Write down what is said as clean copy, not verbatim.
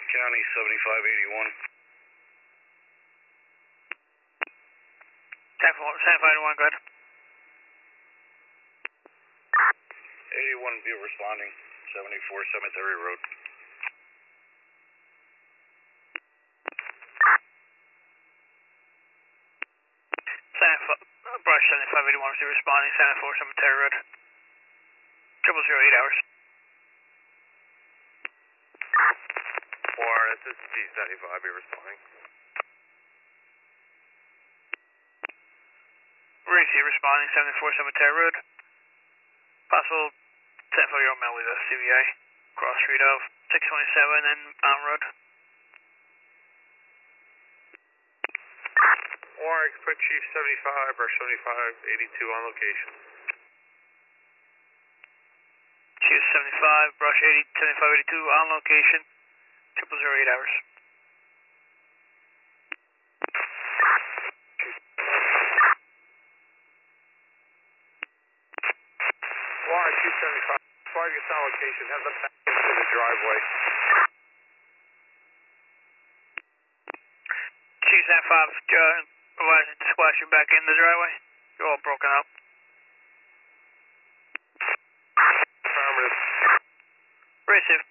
County 7581. 7581, go ahead. 81 be responding, 74 Cemetery Road. Brush 7581 is responding, 74 Cemetery Road. 0008 hours. Or SSG 75 be responding. Receive responding, 74 Cemetery Road. Possible 10-year-old male with a CVA. Cross street of 627 and Mountain Road. Or expect Chief 75, brush 7582 on location. Chief 75, brush 7582 on location. 0008 hours. Or Chief 75, before I get on location, have them back into the driveway. Chief 75, advising to splash you back in the driveway. You're all broken up. Affirmative. Receive.